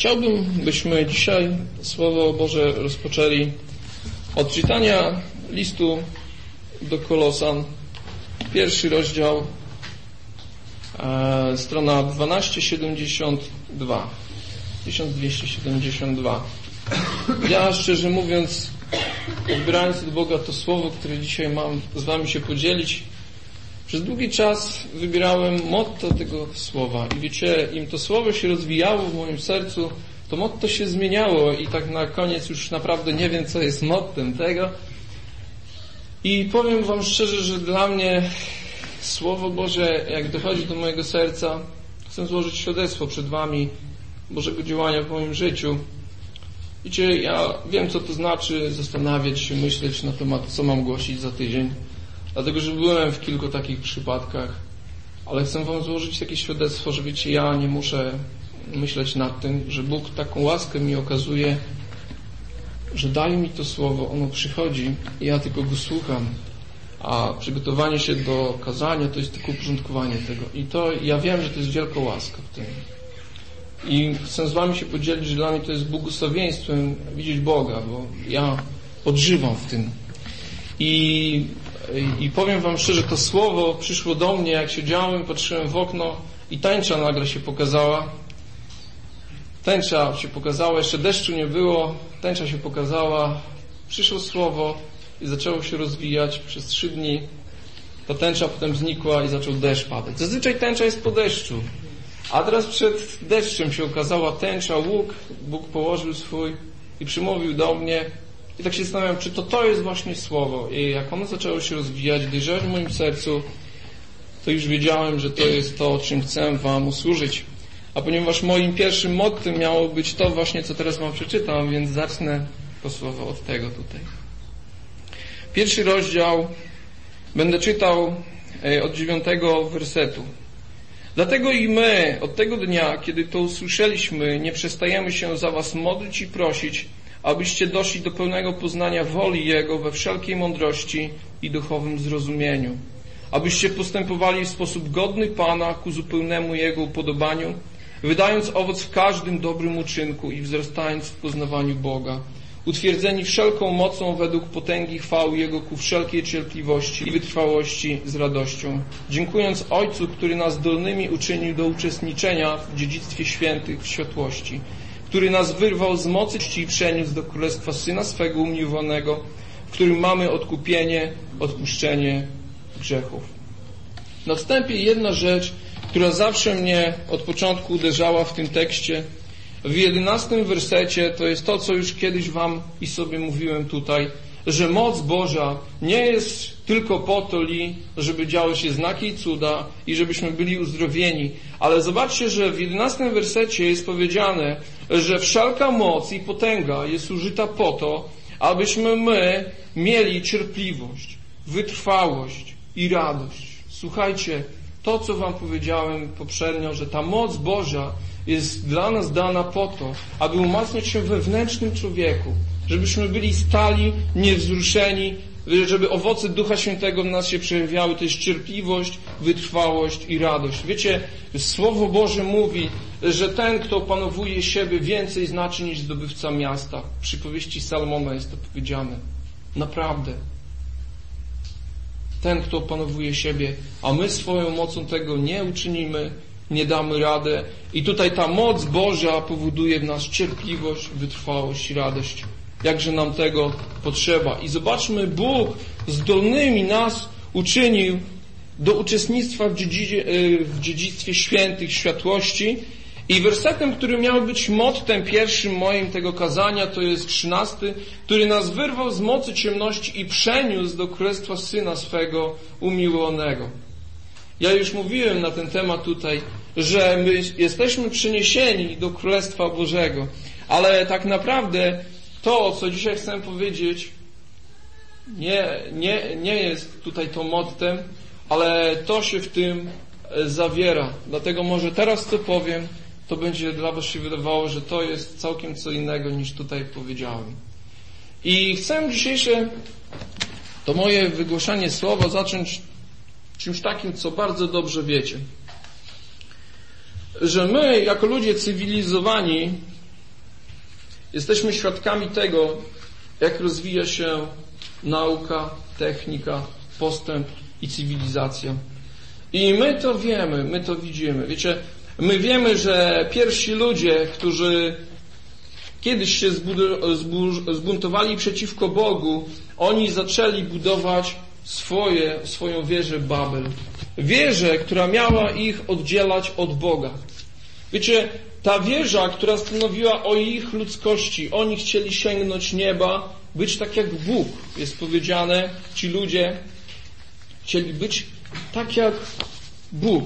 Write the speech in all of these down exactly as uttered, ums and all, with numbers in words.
Chciałbym, byśmy dzisiaj Słowo Boże rozpoczęli od czytania listu do Kolosan, pierwszy rozdział, e, strona dwieście siedemdziesiąt dwa, tysiąc dwieście siedemdziesiąt dwa. Ja, szczerze mówiąc, odbierając od Boga to Słowo, które dzisiaj mam z Wami się podzielić, przez długi czas wybierałem motto tego Słowa i wiecie, im to Słowo się rozwijało w moim sercu, to motto się zmieniało i tak na koniec już naprawdę nie wiem, co jest mottem tego. I powiem Wam szczerze, że dla mnie Słowo Boże, jak dochodzi do mojego serca, chcę złożyć świadectwo przed Wami Bożego działania w moim życiu. Wiecie, ja wiem, co to znaczy zastanawiać się, myśleć na temat, co mam głosić za tydzień. Dlatego, że byłem w kilku takich przypadkach, ale chcę Wam złożyć takie świadectwo, że wiecie, ja nie muszę myśleć nad tym, że Bóg taką łaskę mi okazuje, że daje mi to Słowo, ono przychodzi i ja tylko go słucham, a przygotowanie się do kazania to jest tylko uporządkowanie tego. I to ja wiem, że to jest wielka łaska w tym. I chcę z Wami się podzielić, że dla mnie to jest błogosławieństwem widzieć Boga, bo ja odżywam w tym. I I powiem Wam szczerze, to Słowo przyszło do mnie, jak siedziałem, patrzyłem w okno i tęcza nagle się pokazała. Tęcza się pokazała, jeszcze deszczu nie było, tęcza się pokazała, przyszło Słowo i zaczęło się rozwijać przez trzy dni. Ta tęcza potem znikła i zaczął deszcz padać. Zazwyczaj tęcza jest po deszczu, a teraz przed deszczem się okazała tęcza, łuk, Bóg położył swój i przymówił do mnie. I tak się zastanawiam, czy to to jest właśnie Słowo. I jak ono zaczęło się rozwijać, dojrzewać w moim sercu, to już wiedziałem, że to jest to, czym chcę Wam usłużyć. A ponieważ moim pierwszym mottem miało być to właśnie, co teraz Wam przeczytam, więc zacznę to Słowo od tego tutaj. Pierwszy rozdział będę czytał od dziewiątego wersetu. Dlatego i my od tego dnia, kiedy to usłyszeliśmy, nie przestajemy się za Was modlić i prosić, abyście doszli do pełnego poznania woli Jego we wszelkiej mądrości i duchowym zrozumieniu. Abyście postępowali w sposób godny Pana ku zupełnemu Jego upodobaniu, wydając owoc w każdym dobrym uczynku i wzrastając w poznawaniu Boga, utwierdzeni wszelką mocą według potęgi chwały Jego ku wszelkiej cierpliwości i wytrwałości z radością, dziękując Ojcu, który nas zdolnymi uczynił do uczestniczenia w dziedzictwie świętych w światłości, który nas wyrwał z mocy i przeniósł do królestwa Syna swego umiłowanego, w którym mamy odkupienie, odpuszczenie grzechów. Na wstępie jedna rzecz, która zawsze mnie od początku uderzała w tym tekście. W jedenastym wersecie to jest to, co już kiedyś Wam i sobie mówiłem tutaj, że moc Boża nie jest tylko po to, żeby działy się znaki i cuda i żebyśmy byli uzdrowieni. Ale zobaczcie, że w jedenastym wersecie jest powiedziane, że wszelka moc i potęga jest użyta po to, abyśmy my mieli cierpliwość, wytrwałość i radość. Słuchajcie, to co Wam powiedziałem poprzednio, że ta moc Boża jest dla nas dana po to, aby umacniać się we wewnętrznym człowieku, żebyśmy byli stali, niewzruszeni, żeby owoce Ducha Świętego w nas się przejawiały. To jest cierpliwość, wytrwałość i radość. Wiecie, Słowo Boże mówi, że ten, kto opanowuje siebie, więcej znaczy niż zdobywca miasta. W przypowieści Salomona jest to powiedziane. Naprawdę. Ten, kto opanowuje siebie, a my swoją mocą tego nie uczynimy, nie damy radę. I tutaj ta moc Boża powoduje w nas cierpliwość, wytrwałość i radość. Jakże nam tego potrzeba. I zobaczmy, Bóg zdolnymi nas uczynił do uczestnictwa w, dziedzicie, w dziedzictwie świętych, światłości. I wersetem, który miał być mottem pierwszym moim tego kazania, to jest trzynasty, który nas wyrwał z mocy ciemności i przeniósł do królestwa Syna swego umiłowanego. Ja już mówiłem na ten temat tutaj, że my jesteśmy przeniesieni do Królestwa Bożego, ale tak naprawdę to, co dzisiaj chcę powiedzieć, nie, nie, nie jest tutaj to mottem, ale to się w tym zawiera. Dlatego może teraz co powiem, to będzie dla Was się wydawało, że to jest całkiem co innego niż tutaj powiedziałem. I chcę dzisiejsze to moje wygłaszanie słowa zacząć czymś takim, co bardzo dobrze wiecie. Że my, jako ludzie cywilizowani, jesteśmy świadkami tego, jak rozwija się nauka, technika, postęp i cywilizacja. I my to wiemy, my to widzimy. Wiecie, my wiemy, że pierwsi ludzie, którzy kiedyś się zbuntowali przeciwko Bogu, oni zaczęli budować swoje, swoją wieżę Babel. Wieżę, która miała ich oddzielać od Boga. Wiecie, ta wieża, która stanowiła o ich ludzkości, oni chcieli sięgnąć nieba, być tak jak Bóg. Jest powiedziane, ci ludzie chcieli być tak jak Bóg.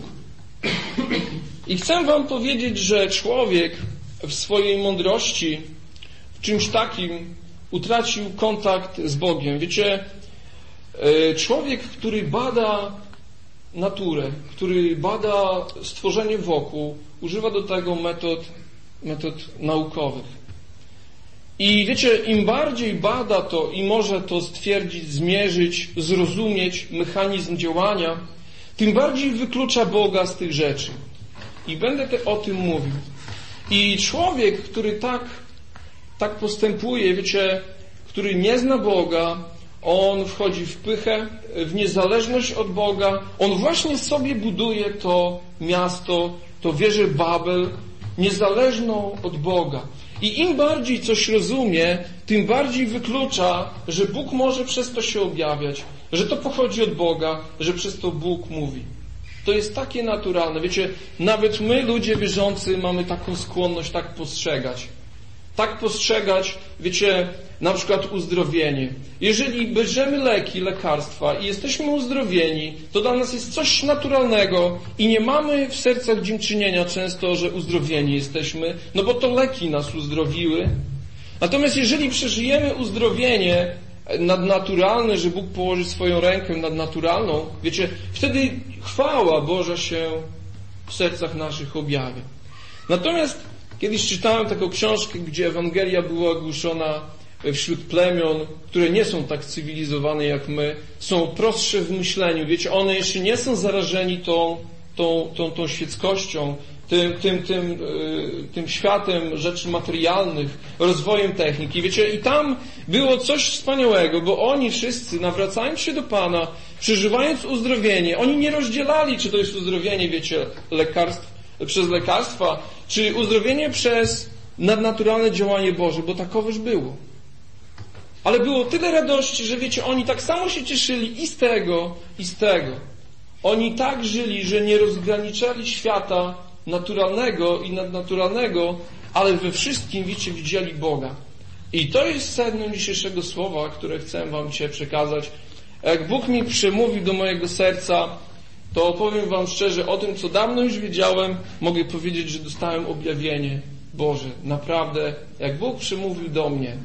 I chcę wam powiedzieć, że człowiek w swojej mądrości, w czymś takim utracił kontakt z Bogiem. Wiecie, człowiek, który bada naturę, który bada stworzenie wokół, używa do tego metod, metod naukowych. I wiecie, im bardziej bada to i może to stwierdzić, zmierzyć, zrozumieć mechanizm działania, tym bardziej wyklucza Boga z tych rzeczy. I będę te, o tym mówił. I człowiek, który tak, tak postępuje, wiecie, który nie zna Boga, on wchodzi w pychę, w niezależność od Boga, on właśnie sobie buduje to miasto, to wieżę Babel, niezależną od Boga. I im bardziej coś rozumie, tym bardziej wyklucza, że Bóg może przez to się objawiać, że to pochodzi od Boga, że przez to Bóg mówi. To jest takie naturalne. Wiecie, nawet my, ludzie wierzący, mamy taką skłonność tak postrzegać. Tak postrzegać, wiecie, na przykład uzdrowienie. Jeżeli bierzemy leki, lekarstwa i jesteśmy uzdrowieni, to dla nas jest coś naturalnego i nie mamy w sercach dziękczynienia często, że uzdrowieni jesteśmy, no bo to leki nas uzdrowiły. Natomiast jeżeli przeżyjemy uzdrowienie nadnaturalne, że Bóg położy swoją rękę nadnaturalną, wiecie, wtedy chwała Boża się w sercach naszych objawia. Natomiast kiedyś czytałem taką książkę, gdzie Ewangelia była głoszona wśród plemion, które nie są tak cywilizowane jak my, są prostsze w myśleniu. Wiecie, one jeszcze nie są zarażeni tą, tą, tą, tą świeckością, tym, tym, tym, yy, tym światem rzeczy materialnych, rozwojem techniki. Wiecie, i tam było coś wspaniałego, bo oni wszyscy, nawracając się do Pana, przeżywając uzdrowienie, oni nie rozdzielali, czy to jest uzdrowienie, wiecie, lekarstw, przez lekarstwa, czy uzdrowienie przez nadnaturalne działanie Boże, bo takoweż było. Ale było tyle radości, że wiecie, oni tak samo się cieszyli i z tego, i z tego. Oni tak żyli, że nie rozgraniczali świata naturalnego i nadnaturalnego, ale we wszystkim, wiecie, widzieli Boga. I to jest sedno dzisiejszego słowa, które chcę wam dzisiaj przekazać. Jak Bóg mi przemówił do mojego serca, to opowiem wam szczerze o tym, co dawno już wiedziałem. Mogę powiedzieć, że dostałem objawienie Boże. Naprawdę, jak Bóg przemówił do mnie.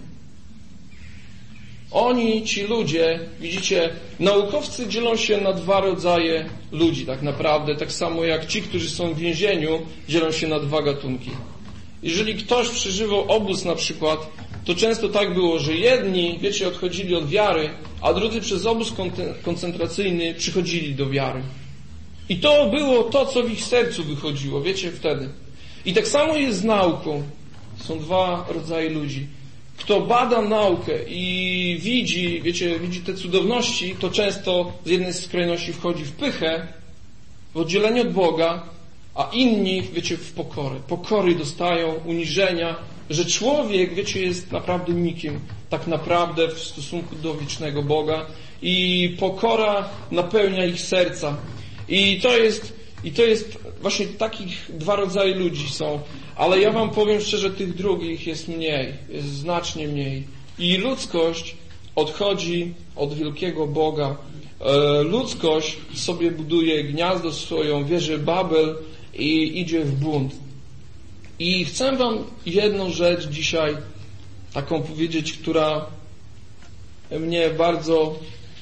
Oni, ci ludzie, widzicie, naukowcy dzielą się na dwa rodzaje ludzi tak naprawdę, tak samo jak ci, którzy są w więzieniu, dzielą się na dwa gatunki. Jeżeli ktoś przeżywał obóz na przykład, to często tak było, że jedni, wiecie, odchodzili od wiary, a drudzy przez obóz koncentracyjny przychodzili do wiary. I to było to, co w ich sercu wychodziło, wiecie, wtedy. I tak samo jest z nauką. Są dwa rodzaje ludzi. Kto bada naukę i widzi, wiecie, widzi te cudowności, to często z jednej skrajności wchodzi w pychę, w oddzielenie od Boga, a inni, wiecie, w pokorę. Pokory dostają, uniżenia, że człowiek, wiecie, jest naprawdę nikim, tak naprawdę w stosunku do wiecznego Boga i pokora napełnia ich serca. I to jest, i to jest właśnie takich dwa rodzaje ludzi są. Ale ja wam powiem szczerze, tych drugich jest mniej, jest znacznie mniej. I ludzkość odchodzi od wielkiego Boga. E, ludzkość sobie buduje gniazdo swoją, wieżę Babel i idzie w bunt. I chcę wam jedną rzecz dzisiaj taką powiedzieć, która mnie bardzo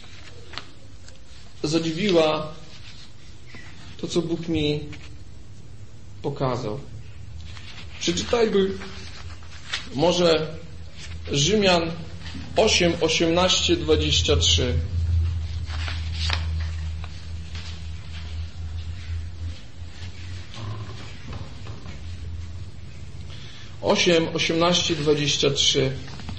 zadziwiła, to co Bóg mi pokazał. Przeczytajmy może Rzymian osiem, osiemnaście, dwadzieścia trzy. osiem, osiemnaście, dwadzieścia trzy.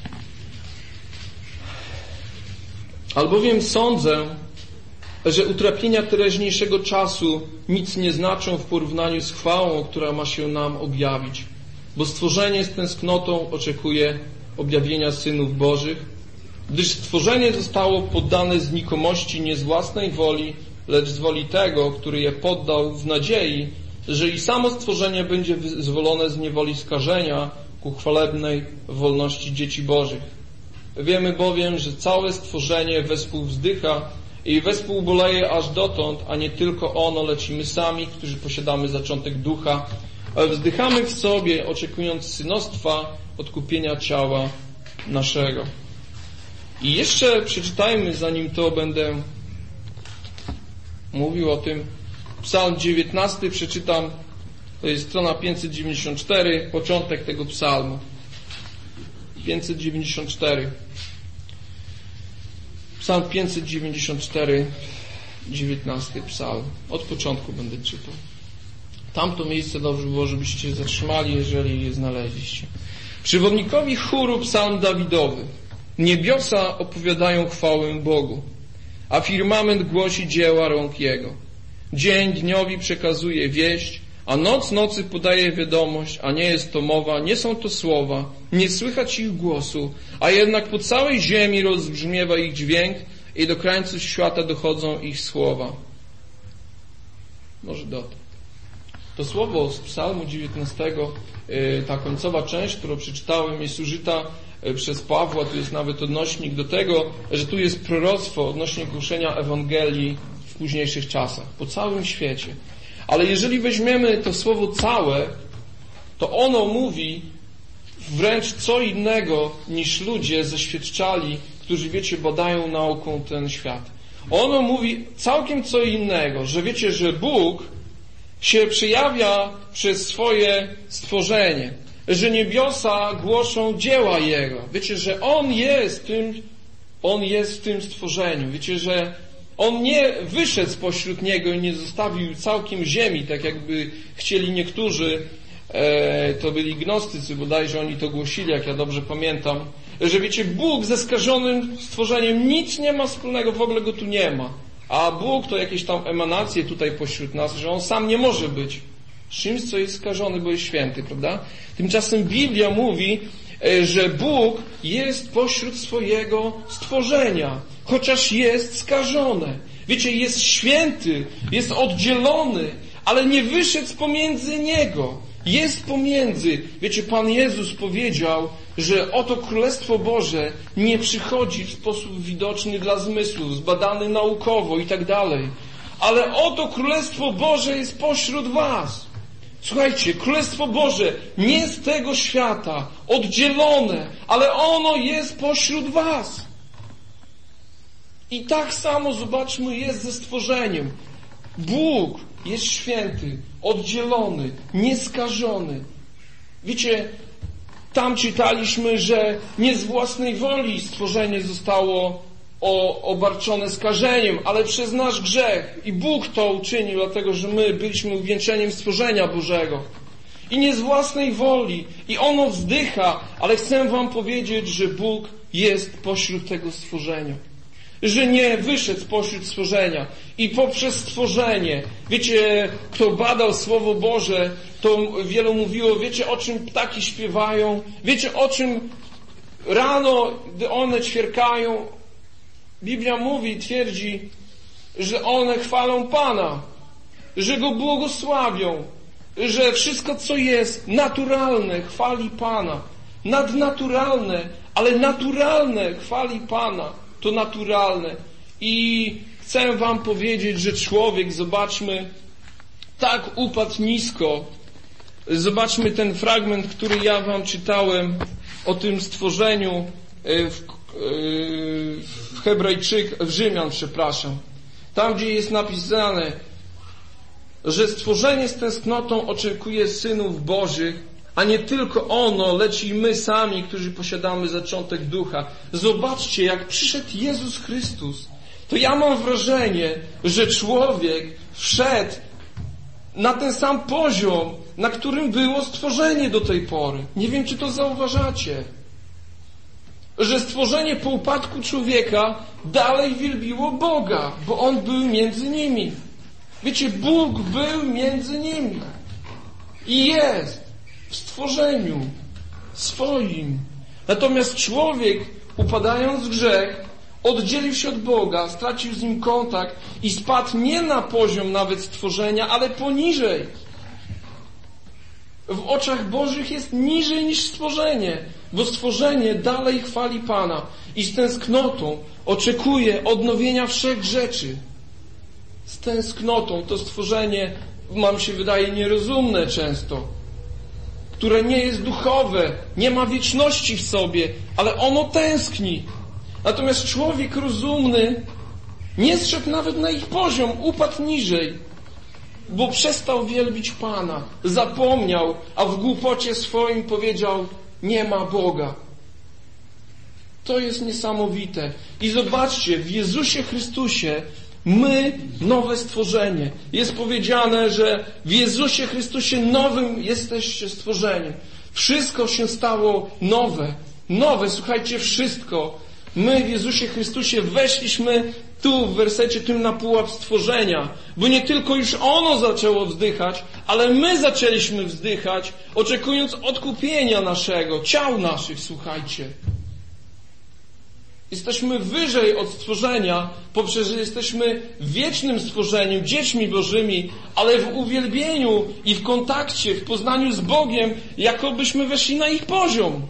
Albowiem sądzę, że utrapienia teraźniejszego czasu nic nie znaczą w porównaniu z chwałą, która ma się nam objawić. Bo stworzenie z tęsknotą oczekuje objawienia synów Bożych, gdyż stworzenie zostało poddane znikomości nie z własnej woli, lecz z woli tego, który je poddał, w nadziei, że i samo stworzenie będzie wyzwolone z niewoli skażenia ku chwalebnej wolności dzieci Bożych. Wiemy bowiem, że całe stworzenie wespół wzdycha i wespół boleje aż dotąd, a nie tylko ono, lecz i my sami, którzy posiadamy zaczątek ducha, ale wzdychamy w sobie, oczekując synostwa, odkupienia ciała naszego. I jeszcze przeczytajmy, zanim to będę mówił o tym, Psalm dziewiętnasty przeczytam, to jest strona pięćset dziewięćdziesiąt cztery, początek tego psalmu. pięćset dziewięćdziesiąt cztery. Psalm pięćset dziewięćdziesiąt cztery, dziewiętnasty psalm. Od początku będę czytał. Tamto miejsce dobrze było, żebyście się zatrzymali, jeżeli je znaleźliście. Przewodnikowi chóru psalm Dawidowy. Niebiosa opowiadają chwałę Bogu, a firmament głosi dzieła rąk Jego. Dzień dniowi przekazuje wieść, a noc nocy podaje wiadomość, a nie jest to mowa, nie są to słowa, nie słychać ich głosu, a jednak po całej ziemi rozbrzmiewa ich dźwięk i do krańców świata dochodzą ich słowa. Może dotąd. To słowo z psalmu dziewiętnastego, ta końcowa część, którą przeczytałem, jest użyta przez Pawła, tu jest nawet odnośnik do tego, że tu jest proroctwo odnośnie głoszenia Ewangelii w późniejszych czasach, po całym świecie. Ale jeżeli weźmiemy to słowo całe, to ono mówi wręcz co innego niż ludzie zaświadczali, którzy, wiecie, badają nauką ten świat. Ono mówi całkiem co innego, że wiecie, że Bóg się przejawia przez swoje stworzenie, że niebiosa głoszą dzieła Jego. Wiecie, że On jest tym, On jest w tym stworzeniu. Wiecie, że On nie wyszedł spośród niego i nie zostawił całkiem ziemi, tak jakby chcieli niektórzy, e, to byli gnostycy, bodajże oni to głosili, jak ja dobrze pamiętam, że wiecie, Bóg ze skażonym stworzeniem nic nie ma wspólnego, w ogóle go tu nie ma. A Bóg to jakieś tam emanacje tutaj pośród nas, że On sam nie może być czymś, co jest skażony, bo jest święty, prawda? Tymczasem Biblia mówi, że Bóg jest pośród swojego stworzenia, chociaż jest skażone. Wiecie, jest święty, jest oddzielony, ale nie wyszedł z pomiędzy Niego. Jest pomiędzy. Wiecie, Pan Jezus powiedział, że oto Królestwo Boże nie przychodzi w sposób widoczny dla zmysłów, zbadany naukowo i tak dalej. Ale oto Królestwo Boże jest pośród was. Słuchajcie, Królestwo Boże nie z tego świata, oddzielone, ale ono jest pośród was. I tak samo, zobaczmy, jest ze stworzeniem. Bóg jest święty, oddzielony, nieskażony. Wiecie, tam czytaliśmy, że nie z własnej woli stworzenie zostało o, obarczone skażeniem, ale przez nasz grzech. I Bóg to uczynił, dlatego że my byliśmy uwieńczeniem stworzenia Bożego. I nie z własnej woli. I ono wzdycha, ale chcę wam powiedzieć, że Bóg jest pośród tego stworzenia. Że nie wyszedł spośród stworzenia. I poprzez stworzenie, wiecie, kto badał Słowo Boże, to wielu mówiło, wiecie, o czym ptaki śpiewają, wiecie, o czym rano, gdy one ćwierkają. Biblia mówi, twierdzi, że one chwalą Pana, że Go błogosławią, że wszystko, co jest naturalne, chwali Pana. Nadnaturalne, ale naturalne chwali Pana. To naturalne. I chcę wam powiedzieć, że człowiek, zobaczmy, tak upadł nisko. Zobaczmy ten fragment, który ja wam czytałem o tym stworzeniu w, w Hebrajczyk, w Rzymian, przepraszam. Tam, gdzie jest napisane, że stworzenie z tęsknotą oczekuje synów Bożych, a nie tylko ono, lecz i my sami, którzy posiadamy zaczątek ducha. Zobaczcie, jak przyszedł Jezus Chrystus. To ja mam wrażenie, że człowiek wszedł na ten sam poziom, na którym było stworzenie do tej pory. Nie wiem, czy to zauważacie, że stworzenie po upadku człowieka dalej wielbiło Boga, bo On był między nimi. Wiecie, Bóg był między nimi i jest w stworzeniu swoim. Natomiast człowiek, upadając w grzech, oddzielił się od Boga, stracił z Nim kontakt i spadł nie na poziom nawet stworzenia, ale poniżej. W oczach Bożych jest niżej niż stworzenie, bo stworzenie dalej chwali Pana i z tęsknotą oczekuje odnowienia wszech rzeczy. Z tęsknotą to stworzenie, nam się wydaje, nierozumne często, które nie jest duchowe, nie ma wieczności w sobie, ale ono tęskni. Natomiast człowiek rozumny nie zszedł nawet na ich poziom, upadł niżej, bo przestał wielbić Pana, zapomniał, a w głupocie swoim powiedział: nie ma Boga. To jest niesamowite. I zobaczcie, w Jezusie Chrystusie my nowe stworzenie. Jest powiedziane, że w Jezusie Chrystusie nowym jesteście stworzeniem. Wszystko się stało nowe. Nowe, słuchajcie, wszystko. My w Jezusie Chrystusie weszliśmy tu w wersecie tym na pułap stworzenia, bo nie tylko już ono zaczęło wzdychać, ale my zaczęliśmy wzdychać, oczekując odkupienia naszego, ciał naszych, słuchajcie. Jesteśmy wyżej od stworzenia, poprzez że jesteśmy wiecznym stworzeniem, dziećmi Bożymi, ale w uwielbieniu i w kontakcie, w poznaniu z Bogiem, jakobyśmy weszli na ich poziom.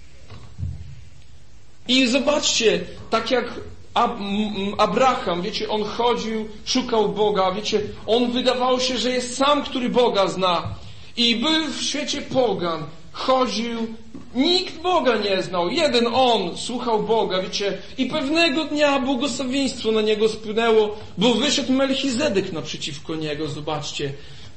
I zobaczcie, tak jak Abraham, wiecie, on chodził, szukał Boga, wiecie, on wydawało się, że jest sam, który Boga zna. I był w świecie pogan, chodził, nikt Boga nie znał, jeden on słuchał Boga, wiecie, i pewnego dnia błogosławieństwo na niego spłynęło, bo wyszedł Melchizedek naprzeciwko niego, zobaczcie.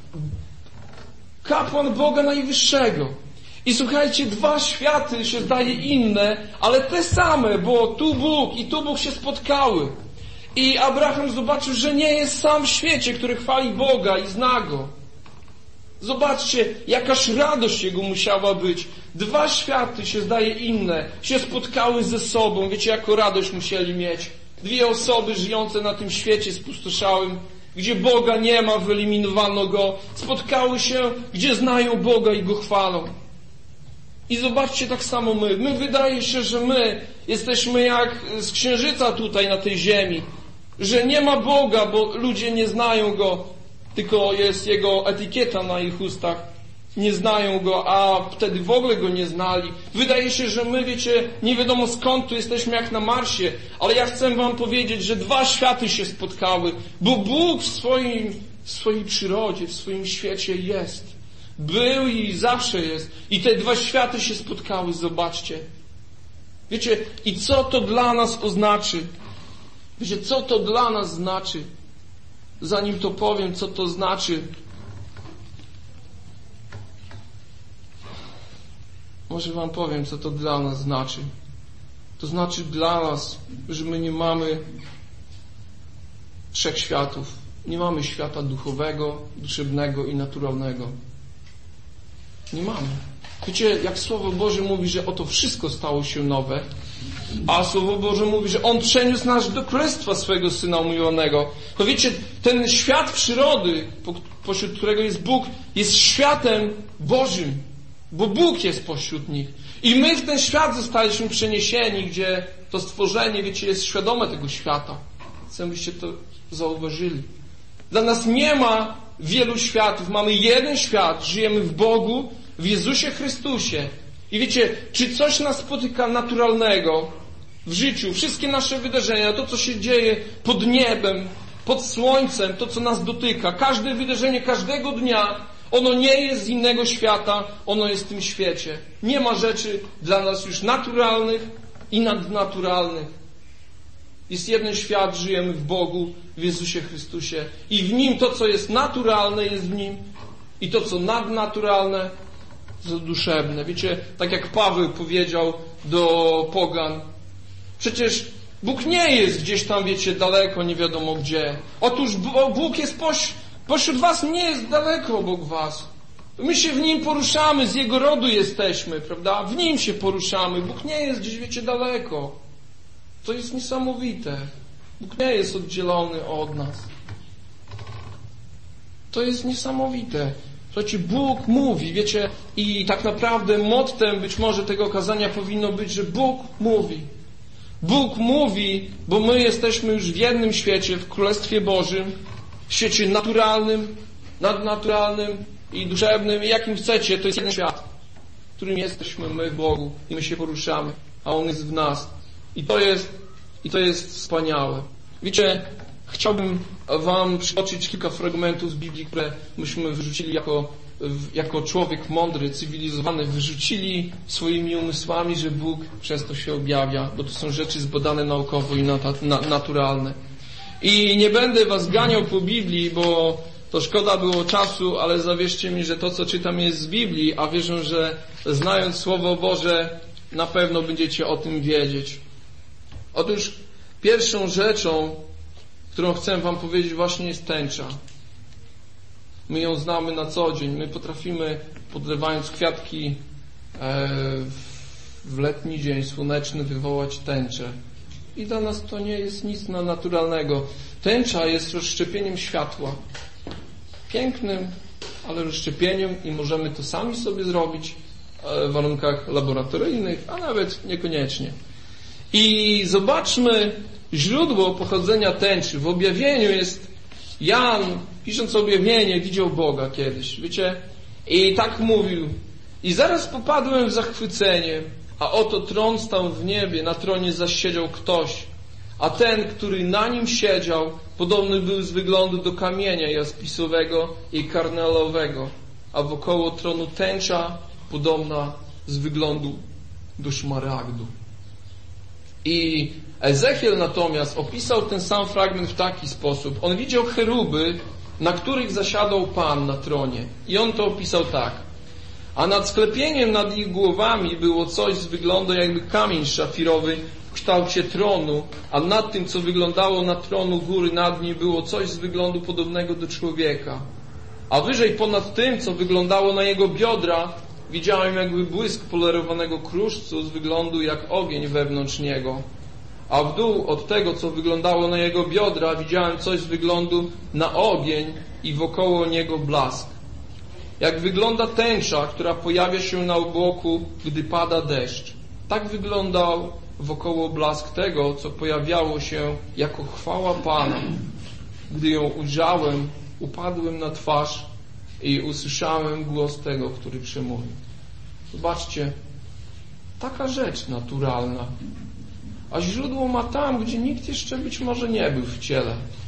Kapłan Boga Najwyższego. I słuchajcie, dwa światy się zdaje inne, ale te same, bo tu Bóg i tu Bóg się spotkały. I Abraham zobaczył, że nie jest sam w świecie, który chwali Boga i zna Go. Zobaczcie, jakaż radość jego musiała być. Dwa światy się zdaje inne, się spotkały ze sobą. Wiecie, jaką radość musieli mieć. Dwie osoby żyjące na tym świecie spustoszałym, gdzie Boga nie ma, wyeliminowano Go. Spotkały się, gdzie znają Boga i Go chwalą. I zobaczcie, tak samo my. My wydaje się, że my jesteśmy jak z księżyca tutaj na tej ziemi. Że nie ma Boga, bo ludzie nie znają Go, tylko jest Jego etykieta na ich ustach. Nie znają Go, a wtedy w ogóle Go nie znali. Wydaje się, że my, wiecie, nie wiadomo skąd tu jesteśmy jak na Marsie, ale ja chcę wam powiedzieć, że dwa światy się spotkały, bo Bóg w swoim, w swojej przyrodzie, w swoim świecie jest. Był i zawsze jest. I te dwa światy się spotkały, zobaczcie. Wiecie, i co to dla nas oznaczy? Wiecie, co to dla nas znaczy? Zanim to powiem, co to znaczy, może wam powiem, co to dla nas znaczy. To znaczy dla nas, że my nie mamy trzech światów. Nie mamy świata duchowego, duszewnego i naturalnego. Nie mamy. Wiecie, jak Słowo Boże mówi, że oto wszystko stało się nowe, a Słowo Boże mówi, że On przeniósł nas do królestwa swojego Syna umiłowanego. To wiecie, ten świat przyrody, pośród którego jest Bóg, jest światem Bożym, bo Bóg jest pośród nich. I my w ten świat zostaliśmy przeniesieni, gdzie to stworzenie, wiecie, jest świadome tego świata. Chcę, byście to zauważyli. Dla nas nie ma wielu światów. Mamy jeden świat. Żyjemy w Bogu, w Jezusie Chrystusie. I wiecie, czy coś nas spotyka naturalnego w życiu, wszystkie nasze wydarzenia, to co się dzieje pod niebem, pod słońcem, to co nas dotyka, każde wydarzenie każdego dnia, ono nie jest z innego świata, ono jest w tym świecie. Nie ma rzeczy dla nas już naturalnych i nadnaturalnych. Jest jeden świat, żyjemy w Bogu, w Jezusie Chrystusie i w Nim to, co jest naturalne, jest w Nim i to, co nadnaturalne, to duszewne. Wiecie, tak jak Paweł powiedział do pogan, przecież Bóg nie jest gdzieś tam, wiecie, daleko, nie wiadomo gdzie. Otóż Bóg jest poś, pośród was, nie jest daleko obok was. My się w Nim poruszamy, z Jego rodu jesteśmy, prawda? W Nim się poruszamy. Bóg nie jest gdzieś, wiecie, daleko. To jest niesamowite. Bóg nie jest oddzielony od nas. To jest niesamowite. Słuchajcie, Bóg mówi, wiecie, i tak naprawdę mottem być może tego kazania powinno być, że Bóg mówi. Bóg mówi, bo my jesteśmy już w jednym świecie, w Królestwie Bożym, w świecie naturalnym, nadnaturalnym i duszewnym, i jakim chcecie, to jest jeden świat, w którym jesteśmy my w Bogu i my się poruszamy, a On jest w nas. I to jest, i to jest wspaniałe. Wiecie, chciałbym Wam przytoczyć kilka fragmentów z Biblii, które myśmy wyrzucili jako, jako człowiek mądry, cywilizowany, wyrzucili swoimi umysłami, że Bóg przez to się objawia, bo to są rzeczy zbadane naukowo i naturalne. I nie będę Was ganiał po Biblii, bo to szkoda było czasu, ale zawierzcie mi, że to, co czytam, jest z Biblii, a wierzę, że znając Słowo Boże, na pewno będziecie o tym wiedzieć. Otóż pierwszą rzeczą, którą chcę Wam powiedzieć, właśnie jest tęcza. My ją znamy na co dzień. My potrafimy, podlewając kwiatki w letni dzień słoneczny, wywołać tęczę. I dla nas to nie jest nic naturalnego. Tęcza jest rozszczepieniem światła. Pięknym, ale rozszczepieniem i możemy to sami sobie zrobić w warunkach laboratoryjnych, a nawet niekoniecznie. I zobaczmy źródło pochodzenia tęczy. W objawieniu jest Jan, pisząc objawienie, widział Boga kiedyś, wiecie? I tak mówił. I zaraz popadłem w zachwycenie, a oto tron stał w niebie, na tronie zaś siedział ktoś, a ten, który na nim siedział, podobny był z wyglądu do kamienia jaspisowego i karnelowego, a wokoło tronu tęcza podobna z wyglądu do szmaragdu. I Ezechiel natomiast opisał ten sam fragment w taki sposób. On widział cheruby, na których zasiadał Pan na tronie. I on to opisał tak. A nad sklepieniem nad ich głowami było coś z wyglądu jakby kamień szafirowy w kształcie tronu, a nad tym, co wyglądało na tronu góry nad nim, było coś z wyglądu podobnego do człowieka. A wyżej ponad tym, co wyglądało na jego biodra, widziałem jakby błysk polerowanego kruszcu z wyglądu jak ogień wewnątrz niego. A w dół od tego, co wyglądało na jego biodra, widziałem coś z wyglądu na ogień i wokoło niego blask. Jak wygląda tęcza, która pojawia się na obłoku, gdy pada deszcz. Tak wyglądał wokoło blask tego, co pojawiało się jako chwała Pana. Gdy ją ujrzałem, upadłem na twarz i usłyszałem głos tego, który przemówił. Zobaczcie, taka rzecz naturalna. A źródło ma tam, gdzie nikt jeszcze być może nie był w ciele.